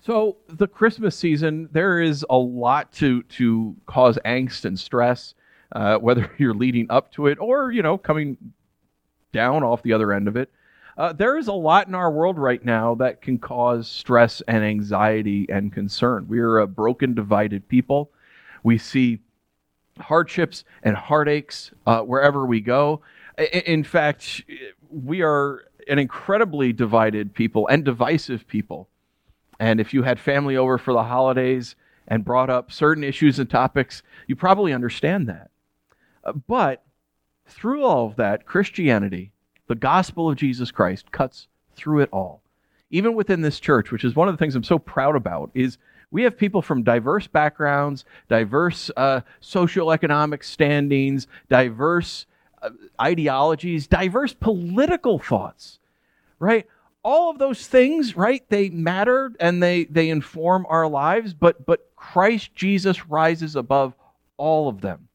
So the Christmas season, there is a lot to cause angst and stress, whether you're leading up to it or coming down off the other end of it. There is a lot in our world right now that can cause stress and anxiety and concern. We are a broken, divided people. We see hardships and heartaches wherever we go. In fact, we are an incredibly divided people and divisive people. And if you had family over for the holidays and brought up certain issues and topics, you probably understand that. But through all of that, Christianity, the gospel of Jesus Christ, cuts through it all. Even within this church, which is one of the things I'm so proud about, is we have people from diverse backgrounds, diverse socioeconomic standings, diverse ideologies, diverse political thoughts, right? All of those things, right, they matter and they inform our lives, but Christ Jesus rises above all of them.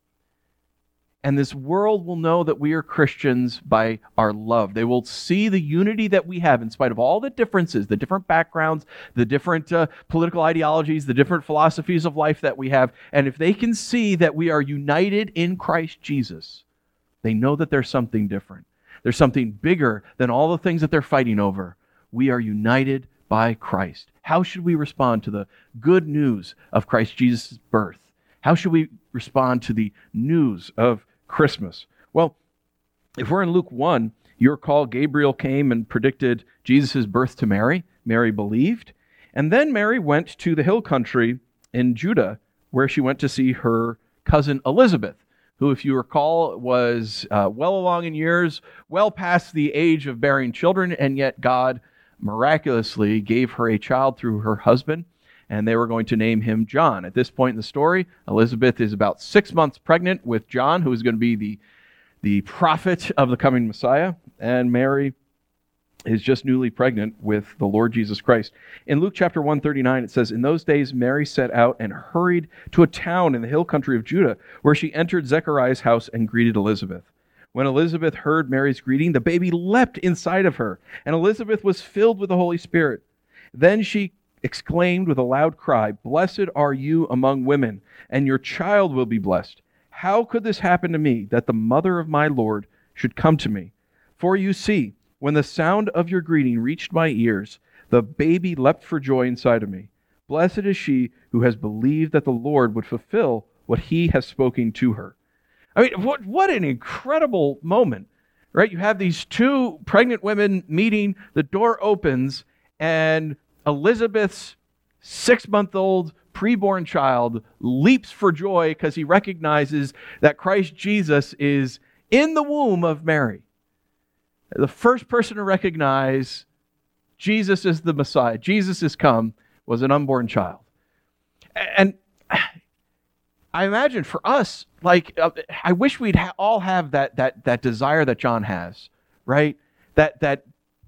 And this world will know that we are Christians by our love. They will see the unity that we have in spite of all the differences, the different backgrounds, the different political ideologies, the different philosophies of life that we have. And if they can see that we are united in Christ Jesus, they know that there's something different. There's something bigger than all the things that they're fighting over. We are united by Christ. How should we respond to the good news of Christ Jesus' birth? How should we respond to the news of Christmas? Well, if we're in Luke 1, you recall Gabriel came and predicted Jesus' birth to Mary. Mary believed. And then Mary went to the hill country in Judah, where she went to see her cousin Elizabeth, who, if you recall, was well along in years, well past the age of bearing children, and yet God miraculously gave her a child through her husband, and they were going to name him John. At this point in the story, Elizabeth is about 6 months pregnant with John, who is going to be the prophet of the coming Messiah, and Mary is just newly pregnant with the Lord Jesus Christ. In Luke chapter 139, it says, "In those days Mary set out and hurried to a town in the hill country of Judah, where she entered Zechariah's house and greeted Elizabeth. When Elizabeth heard Mary's greeting, the baby leapt inside of her, and Elizabeth was filled with the Holy Spirit. Then she exclaimed with a loud cry, 'Blessed are you among women, and your child will be blessed. How could this happen to me, that the mother of my Lord should come to me? For you see, when the sound of your greeting reached my ears, the baby leapt for joy inside of me. Blessed is she who has believed that the Lord would fulfill what he has spoken to her.'" I mean, what an incredible moment, right? You have these two pregnant women meeting, the door opens, and Elizabeth's 6-month-old preborn child leaps for joy because he recognizes that Christ Jesus is in the womb of Mary. The first person to recognize Jesus is the Messiah, Jesus is come, was an unborn child. And I imagine for us, I wish we'd all have that desire that John has, right? That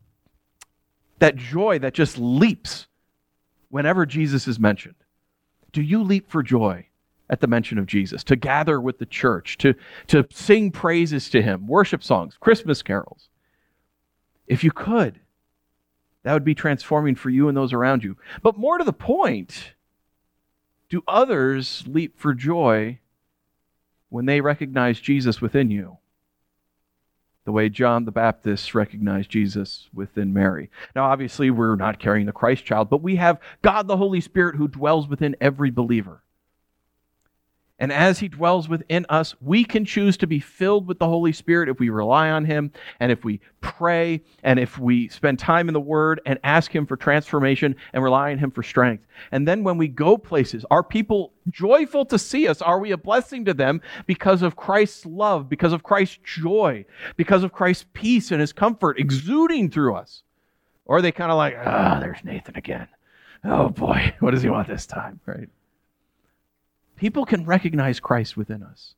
joy that just leaps whenever Jesus is mentioned. Do you leap for joy at the mention of Jesus? To gather with the church, to sing praises to him, worship songs, Christmas carols? If you could, that would be transforming for you and those around you. But more to the point, do others leap for joy when they recognize Jesus within you, the way John the Baptist recognized Jesus within Mary? Now, obviously, we're not carrying the Christ child, but we have God the Holy Spirit who dwells within every believer. And as he dwells within us, we can choose to be filled with the Holy Spirit if we rely on him, and if we pray, and if we spend time in the Word and ask him for transformation and rely on him for strength. And then when we go places, are people joyful to see us? Are we a blessing to them because of Christ's love, because of Christ's joy, because of Christ's peace and his comfort exuding through us? Or are they kind of like, there's Nathan again. Oh boy, what does he want this time, right? People can recognize Christ within us.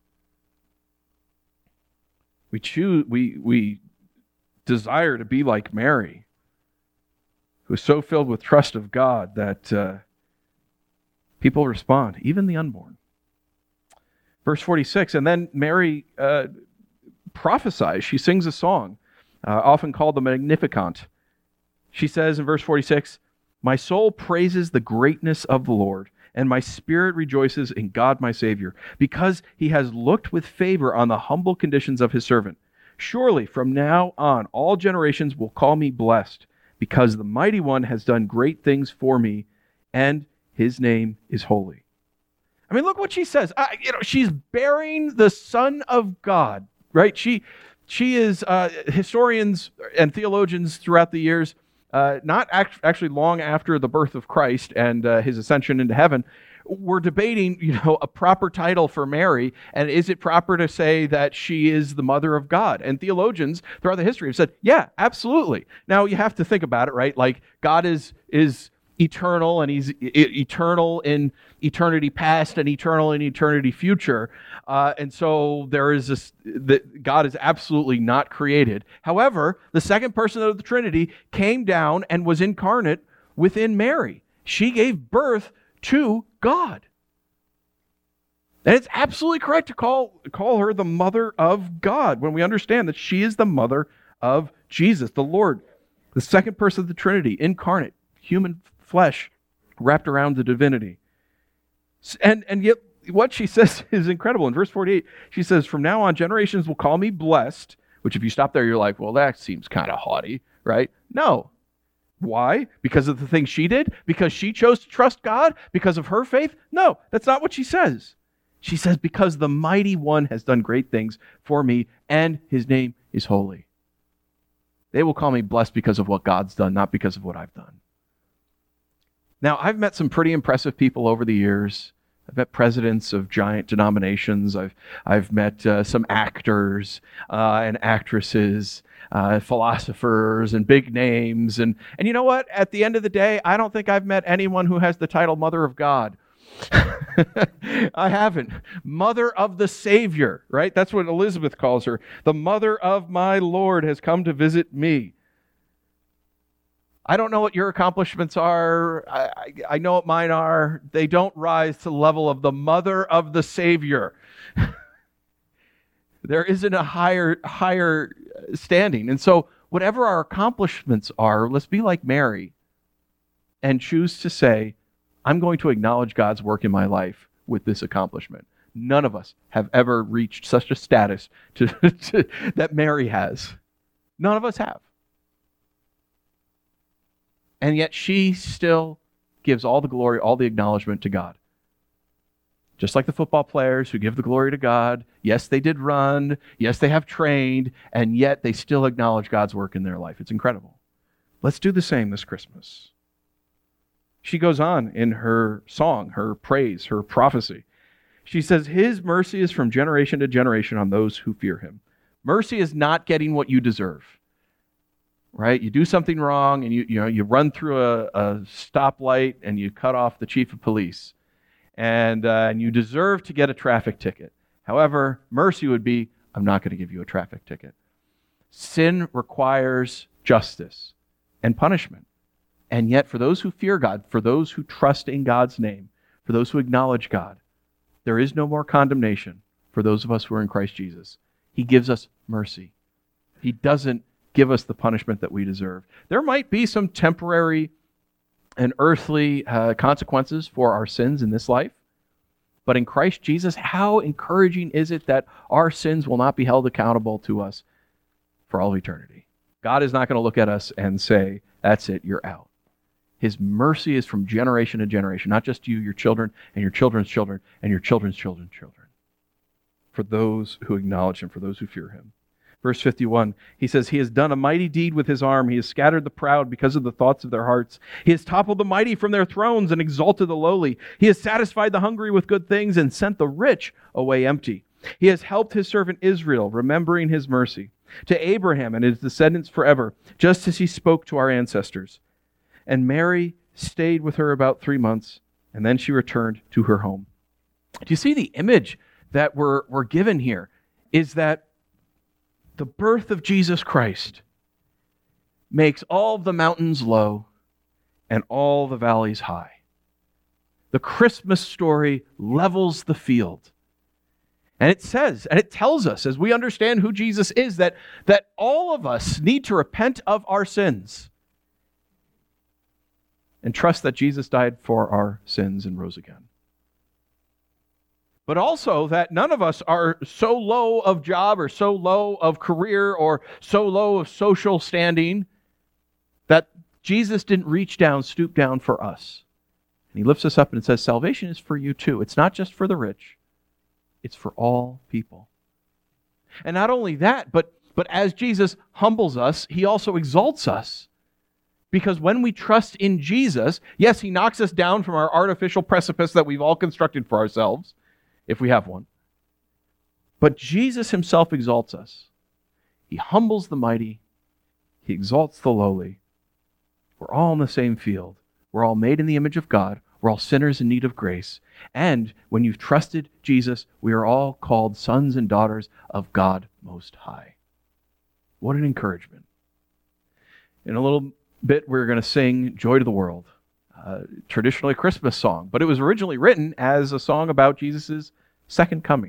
We desire to be like Mary, who is so filled with trust of God that people respond, even the unborn. Verse 46, and then Mary prophesies. She sings a song, often called the Magnificat. She says in verse 46, My soul praises the greatness of the Lord, and my spirit rejoices in God my Savior, because he has looked with favor on the humble conditions of his servant. Surely from now on all generations will call me blessed, because the Mighty One has done great things for me, and his name is holy. I mean, look what she says. She's bearing the Son of God, right? She is, historians and theologians throughout the years, not actually long after the birth of Christ and his ascension into heaven, were debating, a proper title for Mary, and is it proper to say that she is the mother of God? And theologians throughout the history have said, yeah, absolutely. Now you have to think about it, right? Like God is eternal, and he's eternal in eternity past and eternal in eternity future. And so there is this, that God is absolutely not created. However, the second person of the Trinity came down and was incarnate within Mary. She gave birth to God. And it's absolutely correct to call her the mother of God when we understand that she is the mother of Jesus, the Lord, the second person of the Trinity, incarnate, human flesh wrapped around the divinity. And yet what she says is incredible. In verse 48, she says, from now on, generations will call me blessed, which if you stop there, you're like, well, that seems kind of haughty, right? No. Why? Because of the things she did? Because she chose to trust God? Because of her faith? No, that's not what she says. She says, because the Mighty One has done great things for me, and his name is holy. They will call me blessed because of what God's done, not because of what I've done. Now, I've met some pretty impressive people over the years. I've met presidents of giant denominations. I've met some actors and actresses, philosophers and big names. And you know what? At the end of the day, I don't think I've met anyone who has the title Mother of God. I haven't. Mother of the Savior, right? That's what Elizabeth calls her. The mother of my Lord has come to visit me. I don't know what your accomplishments are. I know what mine are. They don't rise to the level of the mother of the Savior. There isn't a higher standing. And so whatever our accomplishments are, let's be like Mary and choose to say, I'm going to acknowledge God's work in my life with this accomplishment. None of us have ever reached such a status that Mary has. None of us have. And yet she still gives all the glory, all the acknowledgement to God. Just like the football players who give the glory to God. Yes, they did run. Yes, they have trained. And yet they still acknowledge God's work in their life. It's incredible. Let's do the same this Christmas. She goes on in her song, her praise, her prophecy. She says, his mercy is from generation to generation on those who fear him. Mercy is not getting what you deserve. Right? You do something wrong and you run through a stoplight and you cut off the chief of police. And you deserve to get a traffic ticket. However, mercy would be, I'm not going to give you a traffic ticket. Sin requires justice and punishment. And yet for those who fear God, for those who trust in God's name, for those who acknowledge God, there is no more condemnation for those of us who are in Christ Jesus. He gives us mercy. He doesn't give us the punishment that we deserve. There might be some temporary and earthly consequences for our sins in this life, but in Christ Jesus, how encouraging is it that our sins will not be held accountable to us for all of eternity? God is not going to look at us and say, that's it, you're out. His mercy is from generation to generation, not just you, your children, and your children's children, and your children's children's children. For those who acknowledge him, for those who fear him. Verse 51, he says, he has done a mighty deed with his arm. He has scattered the proud because of the thoughts of their hearts. He has toppled the mighty from their thrones and exalted the lowly. He has satisfied the hungry with good things and sent the rich away empty. He has helped his servant Israel, remembering his mercy, to Abraham and his descendants forever, just as he spoke to our ancestors. And Mary stayed with her about 3 months, and then she returned to her home. Do you see the image that we're given here? Is that the birth of Jesus Christ makes all the mountains low and all the valleys high. The Christmas story levels the field. And it says, and it tells us, as we understand who Jesus is, that all of us need to repent of our sins. and trust that Jesus died for our sins and rose again. But also that none of us are so low of job or so low of career or so low of social standing that Jesus didn't reach down, stoop down for us. And he lifts us up and says, salvation is for you too. It's not just for the rich. It's for all people. And not only that, but as Jesus humbles us, he also exalts us. Because when we trust in Jesus, yes, he knocks us down from our artificial precipice that we've all constructed for ourselves, if we have one. But Jesus himself exalts us. He humbles the mighty. He exalts the lowly. We're all in the same field. We're all made in the image of God. We're all sinners in need of grace. And when you've trusted Jesus, we are all called sons and daughters of God Most High. What an encouragement. In a little bit, we're going to sing Joy to the World. Traditionally a Christmas song, but it was originally written as a song about Jesus' second coming,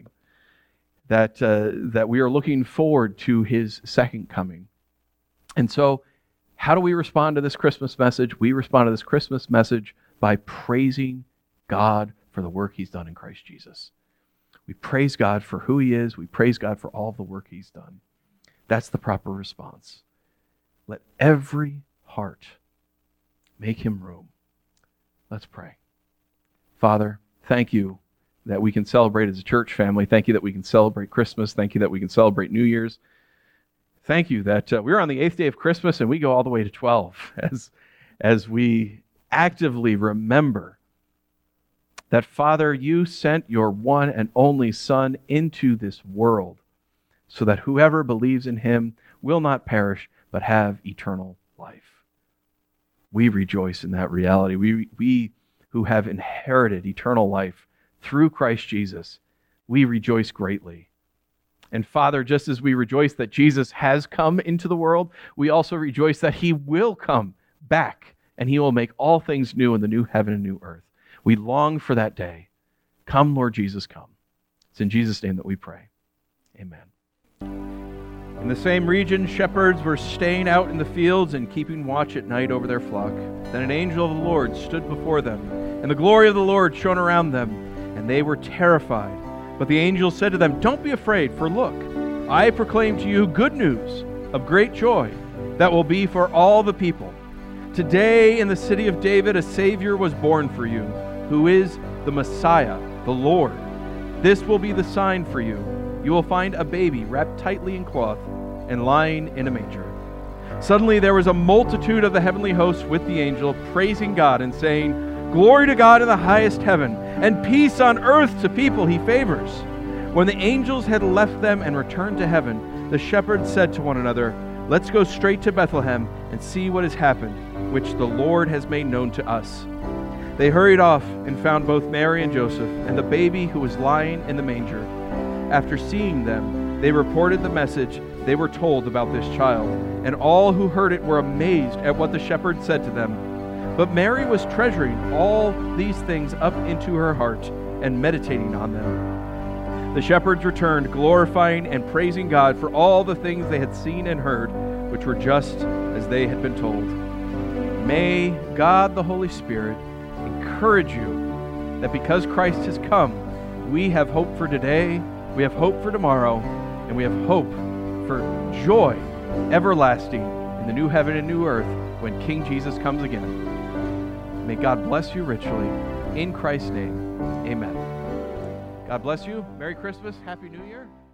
that we are looking forward to his second coming. And so, how do we respond to this Christmas message? We respond to this Christmas message by praising God for the work he's done in Christ Jesus. We praise God for who he is. We praise God for all the work he's done. That's the proper response. Let every heart make him room. Let's pray. Father, thank you that we can celebrate as a church family. Thank you that we can celebrate Christmas. Thank you that we can celebrate New Year's. Thank you that we're on the 8th day of Christmas and we go all the way to 12 as we actively remember that, Father, you sent your one and only Son into this world so that whoever believes in him will not perish but have eternal life. We rejoice in that reality. We who have inherited eternal life through Christ Jesus, we rejoice greatly. And Father, just as we rejoice that Jesus has come into the world, we also rejoice that he will come back and he will make all things new in the new heaven and new earth. We long for that day. Come, Lord Jesus, come. It's in Jesus' name that we pray. Amen. In the same region, shepherds were staying out in the fields and keeping watch at night over their flock. Then an angel of the Lord stood before them, and the glory of the Lord shone around them, and they were terrified. But the angel said to them, "Don't be afraid, for look, I proclaim to you good news of great joy that will be for all the people. Today in the city of David a Savior was born for you, who is the Messiah, the Lord. This will be the sign for you. You will find a baby wrapped tightly in cloth and lying in a manger." Suddenly there was a multitude of the heavenly hosts with the angel, praising God and saying, "Glory to God in the highest heaven, and peace on earth to people he favors." When the angels had left them and returned to heaven, the shepherds said to one another, "Let's go straight to Bethlehem and see what has happened, which the Lord has made known to us." They hurried off and found both Mary and Joseph and the baby who was lying in the manger. After seeing them, they reported the message they were told about this child, and all who heard it were amazed at what the shepherds said to them. But Mary was treasuring all these things up into her heart and meditating on them. The shepherds returned, glorifying and praising God for all the things they had seen and heard, which were just as they had been told. May God the Holy Spirit encourage you that because Christ has come, we have hope for today, we have hope for tomorrow, and we have hope for joy everlasting in the new heaven and new earth when King Jesus comes again. May God bless you richly. In Christ's name, amen. God bless you. Merry Christmas. Happy New Year.